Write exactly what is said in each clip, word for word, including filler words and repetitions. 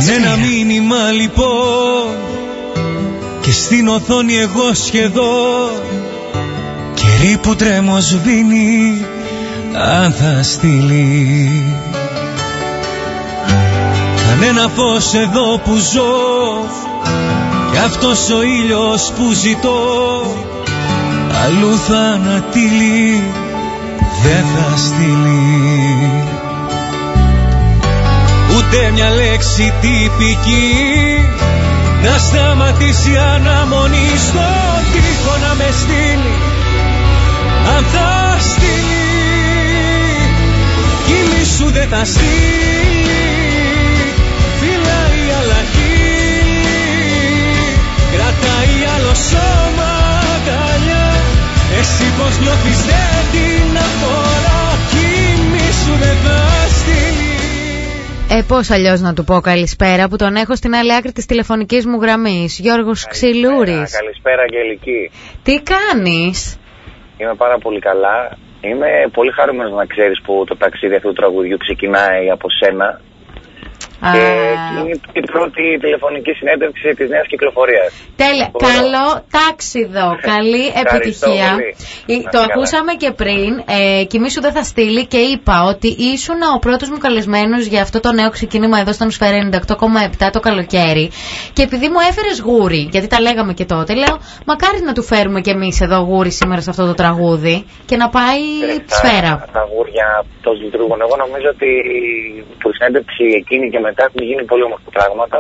Κανένα μήνυμα λοιπόν και στην οθόνη εγώ σχεδόν κερί που τρέμω σβήνει αν θα στείλει. Κανένα φως εδώ που ζω κι αυτός ο ήλιος που ζητώ αλλού θανατήλει δεν θα στείλει. Ούτε μια λέξη τυπική να σταματήσει αναμονή στον τοίχο να με στείλει αν θα στείλει. Κύλι σου δεν θα στείλει, φυλάει αλλά χείλει, κρατάει άλλο σώμα αγκαλιά. Εσύ πως νιώθεις δεν την αφορά, κύλι σου δεν θα στείλει. Ε, πώς αλλιώς να του πω καλησπέρα που τον έχω στην άλλη άκρη της τηλεφωνικής μου γραμμής. Γιώργος Ξυλούρης. Καλησπέρα Αγγελική. Τι κάνεις? Είμαι πάρα πολύ καλά. Είμαι πολύ χαρούμενος να ξέρεις που το ταξίδι αυτού του τραγουδιού ξεκινάει από σένα. Α. Και είναι η πρώτη τηλεφωνική συνέντευξη της νέας κυκλοφορίας. Τέλεια. Καλό τάξιδο. Καλή επιτυχία. Πολύ. Το ακούσαμε και πριν. Ε, Κοιμήσου δεν θα στείλει και είπα ότι ήσουν ο πρώτος μου καλεσμένος για αυτό το νέο ξεκίνημα εδώ στον Σφαίρα ενενήντα οκτώ κόμμα επτά το καλοκαίρι. Και επειδή μου έφερες γούρι, γιατί τα λέγαμε και τότε, λέω μακάρι να του φέρουμε κι εμείς εδώ γούρι σήμερα σε αυτό το τραγούδι και να πάει τα, Σφαίρα. Τα γούρια τόσο λειτουργούν. Εγώ νομίζω ότι που η συνέντευξη εκείνη και μετά έχουν γίνει πολύ όμορφα πράγματα.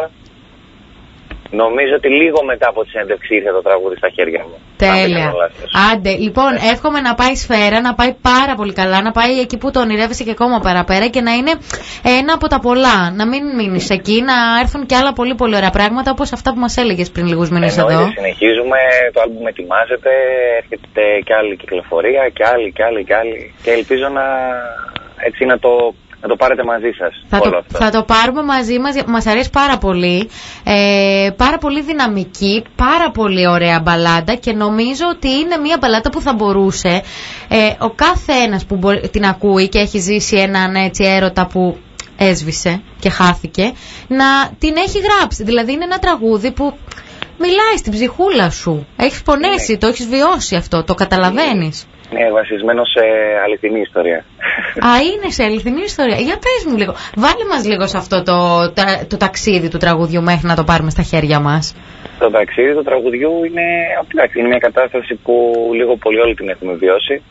Νομίζω ότι λίγο μετά από τη συνέντευξη ήρθε το τραγούδι στα χέρια μου. Τέλεια. Άντε, λοιπόν, yeah. εύχομαι να πάει Σφαίρα, να πάει πάρα πολύ καλά, να πάει εκεί που το ονειρεύεσαι και ακόμα παραπέρα και να είναι ένα από τα πολλά. Να μην μείνεις εκεί, να έρθουν και άλλα πολύ πολύ ωραία πράγματα όπως αυτά που μας έλεγες πριν λίγους μήνες εδώ. Συνεχίζουμε, το άλμπουμ ετοιμάζεται, έρχεται και άλλη κυκλοφορία και άλλη και άλλη και άλλη. Και ελπίζω να έτσι να το. Να το πάρετε μαζί σας. Θα, το, θα το πάρουμε μαζί μας. Μας αρέσει πάρα πολύ. Ε, πάρα πολύ δυναμική. Πάρα πολύ ωραία μπαλάντα. Και νομίζω ότι είναι μια μπαλάντα που θα μπορούσε ε, ο κάθε ένας που μπορεί, την ακούει και έχει ζήσει έναν έτσι έρωτα που έσβησε και χάθηκε, να την έχει γράψει. Δηλαδή είναι ένα τραγούδι που μιλάει στην ψυχούλα σου. Έχεις πονέσει, ναι. Το έχεις βιώσει αυτό. Το καταλαβαίνεις. Ναι, βασισμένο σε αληθινή ιστορία. Α, είναι σε αληθινή ιστορία. Για πες μου λίγο. Βάλε μας λίγο σε αυτό το, το, το ταξίδι του τραγουδιού μέχρι να το πάρουμε στα χέρια μας. Το ταξίδι του τραγουδιού είναι, είναι μια κατάσταση που λίγο πολύ όλοι την έχουμε βιώσει.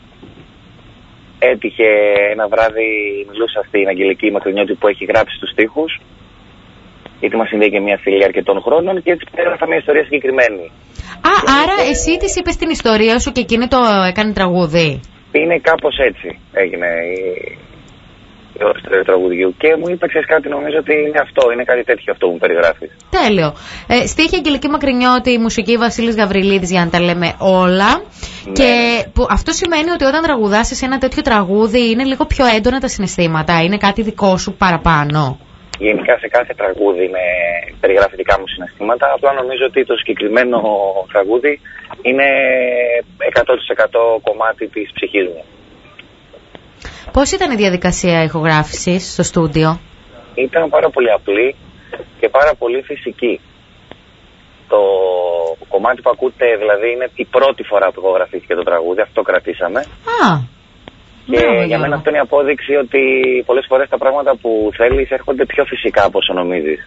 Έτυχε ένα βράδυ, μιλούσα στην Αγγελική Μακρινιώτη που έχει γράψει τους στίχους, γιατί μας συνδέει και μια φίλη αρκετών χρόνων και έτσι πέρασα μια ιστορία συγκεκριμένη. Α, και άρα και... εσύ της είπες την ιστορία σου και εκείνη το έκανε τραγούδι. Είναι κάπως έτσι έγινε η, η ώρα του τραγουδιού και μου είπε, ξέρεις κάτι, νομίζω ότι είναι αυτό, είναι κάτι τέτοιο αυτό που μου περιγράφεις. Τέλειο. Ε, στίχη Αγγελική Μακρινιώτη, η μουσική Βασίλης Γαβριλίδης, για να τα λέμε όλα. Ναι. Και που, αυτό σημαίνει ότι όταν τραγουδάσεις ένα τέτοιο τραγούδι είναι λίγο πιο έντονα τα συναισθήματα, είναι κάτι δικό σου παραπάνω. Γενικά σε κάθε τραγούδι με περιγράφει δικά μου συναισθήματα, απλά νομίζω ότι το συγκεκριμένο τραγούδι είναι εκατό τοις εκατό κομμάτι της ψυχής μου. Πώς ήταν η διαδικασία ηχογράφησης στο στούντιο? Ήταν πάρα πολύ απλή και πάρα πολύ φυσική. Το κομμάτι που ακούτε δηλαδή είναι η πρώτη φορά που ηχογραφήθηκε το τραγούδι, αυτό κρατήσαμε. Α. Και Μπράβο, για μένα αυτό είναι η απόδειξη ότι πολλές φορές τα πράγματα που θέλεις έρχονται πιο φυσικά από όσο νομίζεις.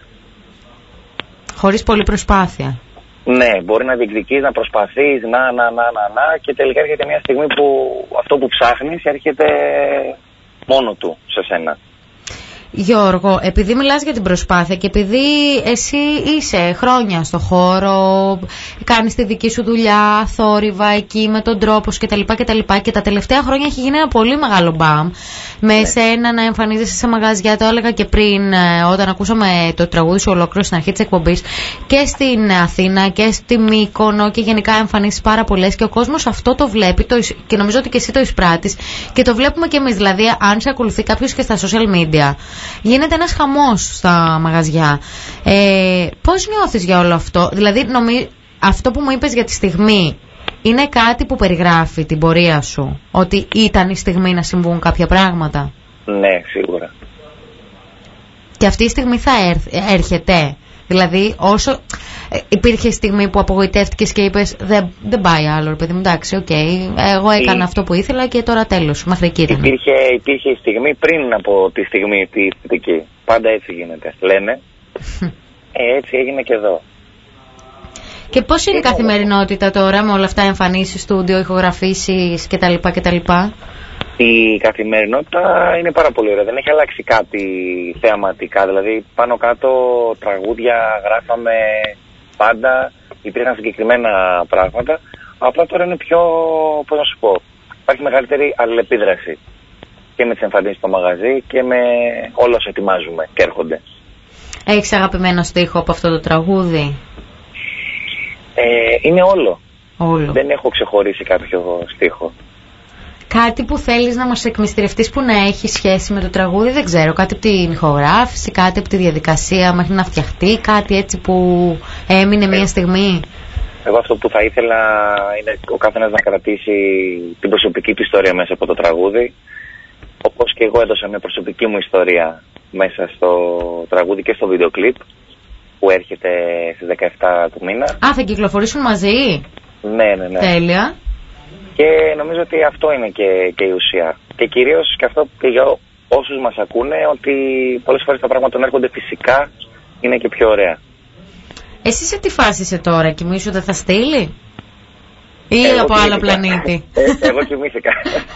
Χωρίς πολλή προσπάθεια. Ναι, μπορεί να διεκδικείς, να προσπαθείς, να, να, να, να, να και τελικά έρχεται μια στιγμή που αυτό που ψάχνεις έρχεται μόνο του σε σένα. Γιώργο, επειδή μιλάς για την προσπάθεια και επειδή εσύ είσαι χρόνια στο χώρο, κάνεις τη δική σου δουλειά, θόρυβα εκεί με τον τρόπο σου κτλ. κτλ. Και τα τελευταία χρόνια έχει γίνει ένα πολύ μεγάλο μπαμ. Με ναι. Σένα να εμφανίζεσαι σε μαγαζιά, το έλεγα και πριν, όταν ακούσαμε το τραγούδι σου ολόκληρο στην αρχή της εκπομπής, και στην Αθήνα και στη Μύκονο και γενικά εμφανίσεις πάρα πολλές και ο κόσμος αυτό το βλέπει το, και νομίζω ότι και εσύ το εισπράττεις και το βλέπουμε και εμείς. Δηλαδή, αν σε ακολουθεί κάποιος και στα social media, γίνεται ένας χαμός στα μαγαζιά. Ε, πώς νιώθεις για όλο αυτό? Δηλαδή, νομί... αυτό που μου είπες για τη στιγμή είναι κάτι που περιγράφει την πορεία σου? Ότι ήταν η στιγμή να συμβούν κάποια πράγματα? Ναι, σίγουρα. Και αυτή η στιγμή θα έρθ, έρχεται. Δηλαδή, όσο ε, υπήρχε στιγμή που απογοητεύτηκες και είπες δεν, δεν πάει άλλο, ρε παιδί μου, εντάξει, οκ, okay, εγώ έκανα αυτό που ήθελα και τώρα τέλος, μέχρι εκεί ήταν. Υπήρχε, υπήρχε η στιγμή πριν από τη στιγμή τη θετική. Πάντα έτσι γίνεται, λένε. ε, έτσι έγινε και εδώ. Και πώς είναι η καθημερινότητα τώρα με όλα αυτά, εμφανίσεις, στούντιο, ηχογραφήσεις κτλ. κτλ. Η καθημερινότητα είναι πάρα πολύ ωραία. Δεν έχει αλλάξει κάτι θεαματικά. Δηλαδή, πάνω κάτω τραγούδια γράφαμε πάντα. Υπήρχαν συγκεκριμένα πράγματα. Απλά τώρα είναι πιο, πώς να σου πω, υπάρχει μεγαλύτερη αλληλεπίδραση. Και με τις εμφανίσεις στο μαγαζί και με όλα όσα ετοιμάζουμε και έρχονται. Έχεις αγαπημένο στίχο από αυτό το τραγούδι? Ε, είναι όλο. Όλο. Δεν έχω ξεχωρίσει κάποιο στίχο. Κάτι που θέλεις να μας εκμυστηρευτείς που να έχει σχέση με το τραγούδι, δεν ξέρω, κάτι από την ηχογράφηση, κάτι από τη διαδικασία μέχρι να φτιαχτεί, κάτι έτσι που έμεινε ε, μια στιγμή? Εγώ αυτό που θα ήθελα είναι ο καθένας να κρατήσει την προσωπική του ιστορία μέσα από το τραγούδι, όπως και εγώ έδωσα μια προσωπική μου ιστορία μέσα στο τραγούδι και στο βίντεο κλιπ που έρχεται στις δεκαεφτά του μήνα. Α, θα κυκλοφορήσουν μαζί? Ναι, ναι, ναι. Τέλεια. Και νομίζω ότι αυτό είναι και, και η ουσία. Και κυρίως και αυτό και για όσους μας ακούνε, ότι πολλές φορές τα πράγματα έρχονται φυσικά, είναι και πιο ωραία. Εσύ σε τι φάση είσαι τώρα, κοιμήσου δεν θα στείλει? Ή εγώ από κοιμήθηκα. άλλο πλανήτη? Ε, εγώ κοιμήθηκα.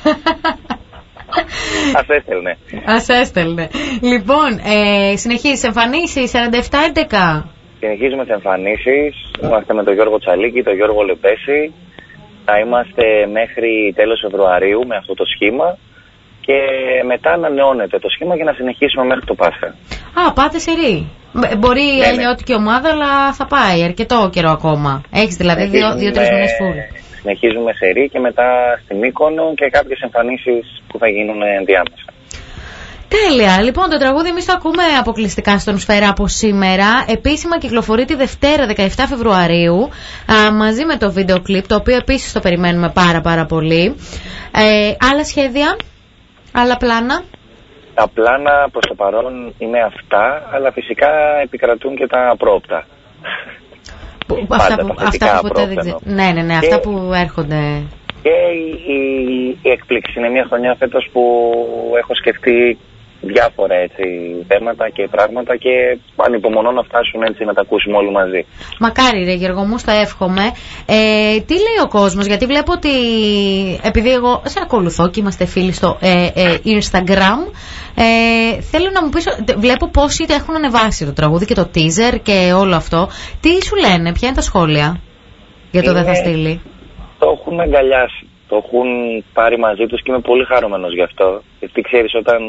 Ας έστελνε. Ας έστελνε. Λοιπόν, ε, συνεχίζεις εμφανίσεις σαράντα επτά έντεκα. Συνεχίζουμε τις εμφανίσεις. Είμαστε με τον Γιώργο Τσαλίκη, τον Γιώργο Λεμπέση. Θα είμαστε μέχρι τέλος Φεβρουαρίου με αυτό το σχήμα και μετά ανανεώνεται το σχήμα για να συνεχίσουμε μέχρι το Πάσχα. Α, πάτε σε ρί. Μπορεί η ελληνιώτικη ομάδα, αλλά θα πάει αρκετό καιρό ακόμα. Έχεις δηλαδή δύο-τρεις δύο, μήνες φουλ. Συνεχίζουμε σε ρί και μετά στη Μύκονο και κάποιες εμφανίσεις που θα γίνουν ενδιάμεσα. Τέλεια. Λοιπόν, το τραγούδι εμείς το ακούμε αποκλειστικά στον Σφαίρα από σήμερα. Επίσημα κυκλοφορεί τη Δευτέρα δεκαεφτά Φεβρουαρίου α, μαζί με το βίντεο κλιπ, το οποίο επίσης το περιμένουμε πάρα πάρα πολύ. Ε, άλλα σχέδια, άλλα πλάνα? Τα πλάνα προς το παρόν είναι αυτά, αλλά φυσικά επικρατούν και τα πρόοπτα. Που, αυτά, που, αυτά που ποτέ δεν ξέρω. Ναι, ναι, ναι, και, αυτά που έρχονται. Και η, η, η έκπληξη είναι μια χρονιά φέτος που έχω σκεφτεί διάφορα έτσι θέματα και πράγματα και ανυπομονώ να φτάσουν έτσι να τα ακούσουμε όλοι μαζί. Μακάρι ρε Γιώργο μου, στο εύχομαι. Ε, τι λέει ο κόσμος, γιατί βλέπω ότι επειδή εγώ σε ακολουθώ και είμαστε φίλοι στο ε, ε, Instagram, ε, θέλω να μου πεις, βλέπω πόσοι έχουν ανεβάσει το τραγούδι και το teaser και όλο αυτό. Τι σου λένε, ποια είναι τα σχόλια για το είναι, δεν θα στείλει? Το έχουν αγκαλιάσει, το έχουν πάρει μαζί τους και είμαι πολύ χαρούμενος γι' αυτό, γιατί ξέρεις όταν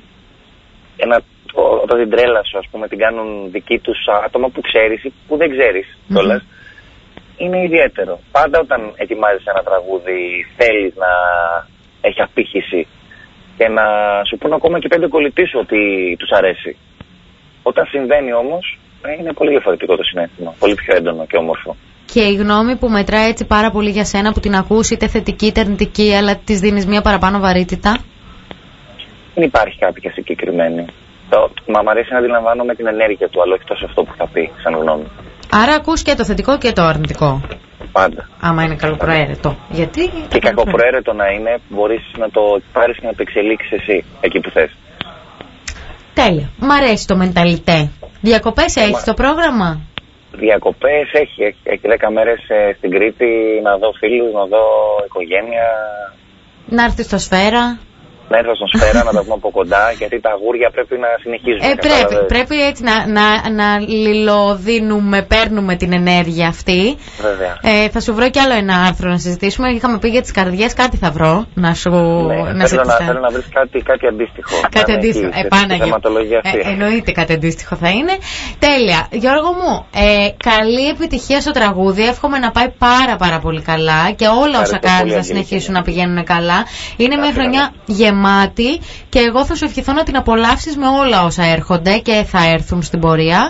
Ένα, όταν την τρέλα σου, ας πούμε, την κάνουν δική τους άτομα που ξέρεις ή που δεν ξέρεις κιόλας, mm-hmm. είναι ιδιαίτερο. Πάντα όταν ετοιμάζεις ένα τραγούδι θέλεις να έχει απήχηση και να σου πούν ακόμα και πέντε κολλητοί σου ότι τους αρέσει. Όταν συμβαίνει όμως, είναι πολύ διαφορετικό το συναίσθημα, πολύ πιο έντονο και όμορφο. Και η γνώμη που μετράει έτσι πάρα πολύ για σένα, που την ακούς είτε θετική είτε αρνητική, αλλά της δίνεις μια παραπάνω βαρύτητα? Δεν υπάρχει κάποια συγκεκριμένη. Το, μα μ' αρέσει να αντιλαμβάνομαι την ενέργεια του, αλλά όχι τόσο αυτό που θα πει σαν γνώμη. Άρα ακούς και το θετικό και το αρνητικό? Πάντα. Άμα είναι καλοπροαίρετο. Γιατί? Και κακοπροαίρετο να είναι, μπορείς να το πάρεις και να το εξελίξεις εσύ εκεί που θες. Τέλεια. Μ' αρέσει το μενταλιτέ. Διακοπές έχεις μα... το πρόγραμμα? Διακοπές έχει, έχει, έχει δέκα μέρες ε, στην Κρήτη, να δω φίλους, να δω οικογένεια. Να έρθεις στο Σφαίρα. Να έρθω στον Σφαίρα να τα πούμε από κοντά, γιατί τα αγούρια πρέπει να συνεχίζουν. Ε, πρέπει, πρέπει έτσι να, να, να λιλοδίνουμε, παίρνουμε την ενέργεια αυτή. Βέβαια. Ε, θα σου βρω κι άλλο ένα άρθρο να συζητήσουμε. Είχαμε πει για τις καρδιές, κάτι θα βρω να σου ναι, να θέλω, να, θέλω να βρεις κάτι, κάτι αντίστοιχο. Κάτι αντίστοιχο. Ε, ε, εννοείται κάτι αντίστοιχο θα είναι. Τέλεια. Γιώργο μου, ε, καλή επιτυχία στο τραγούδι. Εύχομαι να πάει πάρα πάρα πολύ καλά και όλα όσα κάνεις να συνεχίσουν να πηγαίνουν καλά. Είναι μια χρονιά γεμάτη. Και εγώ θα σου ευχηθώ να την απολαύσεις με όλα όσα έρχονται και θα έρθουν στην πορεία.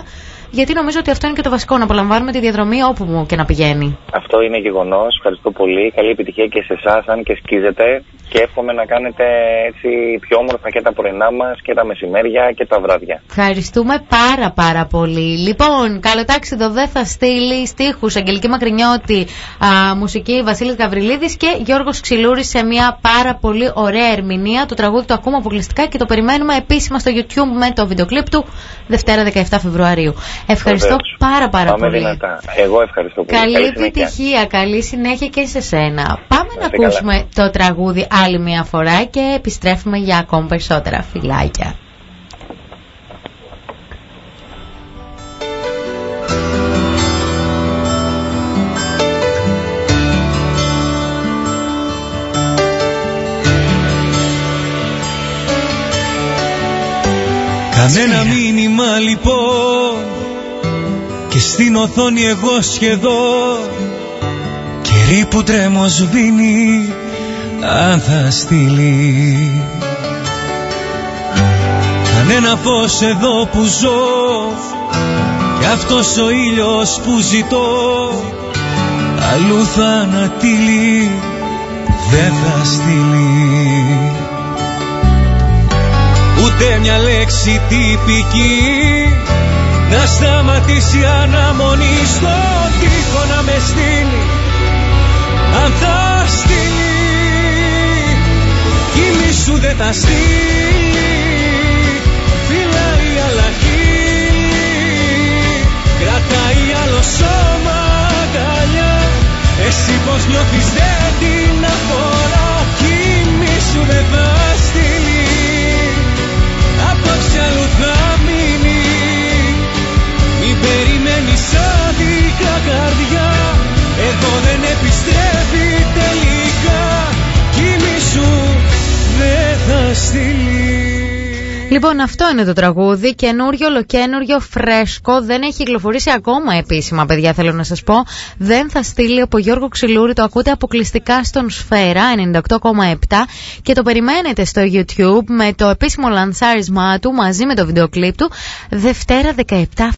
γιατί νομίζω ότι αυτό είναι και το βασικό, να απολαμβάνουμε τη διαδρομή όπου και να πηγαίνει. Αυτό είναι γεγονός. Ευχαριστώ πολύ. Καλή επιτυχία και σε εσάς, αν και σκίζετε. Και εύχομαι να κάνετε έτσι πιο όμορφα και τα πρωινά μας και τα μεσημέρια και τα βράδια. Ευχαριστούμε πάρα πάρα πολύ. Λοιπόν, καλοτάξιδο δεν θα στείλει, στίχους Αγγελική Μακρινιώτη, α, μουσική Βασίλης Γαβριλίδης και Γιώργος Ξυλούρης σε μια πάρα πολύ ωραία ερμηνεία. Το τραγούδι το ακούμε αποκλειστικά και το περιμένουμε επίσημα στο YouTube με το βίντεο κλιπ του Δευτέρα δεκαεφτά Φεβρουαρίου. Ευχαριστώ Βεβαίως. πάρα πάρα Πάμε πολύ. Δυνατά. Εγώ ευχαριστώ πολύ. Καλή, καλή επιτυχία, καλή συνέχεια και σε σένα. Πάμε να, να ακούσουμε καλά. το τραγούδι άλλη μια φορά και επιστρέφουμε για ακόμη περισσότερα. Φιλάκια. Κανένα μήνυμα λοιπόν και στην οθόνη εγώ σχεδόν καιρή που τρέμω σβήνει αν θα στείλει. Κανένα φως εδώ που ζω κι αυτός ο ήλιος που ζητώ αλλού θα ανατείλει, δεν θα στείλει. Ούτε μια λέξη τυπική να σταματήσει αναμονή στον τοίχο να με στείλει, αν θα στείλει. Κοιμήσου δεν θα στείλει, φυλάει αλλά χείλει, κρατάει άλλο σώμα αγκαλιά. Εσύ πως νιώθεις δεν την αφορά, κοιμήσου δεν θα στείλει, απόψε αλλού θα μείνει. Μην περιμένεις άδικα καρδιά, εδώ δεν επιστρέφει τελικά, κοιμήσου δεν θα στείλει. Λοιπόν, αυτό είναι το τραγούδι, καινούριο, ολοκένουριο, φρέσκο, δεν έχει κυκλοφορήσει ακόμα επίσημα, παιδιά, θέλω να σας πω. Δεν θα στείλει από Γιώργο Ξυλούρη, το ακούτε αποκλειστικά στον Σφαίρα ενενήντα οκτώ κόμμα επτά και το περιμένετε στο YouTube με το επίσημο λανσάρισμά του μαζί με το βίντεο κλιπ του Δευτέρα δεκαεφτά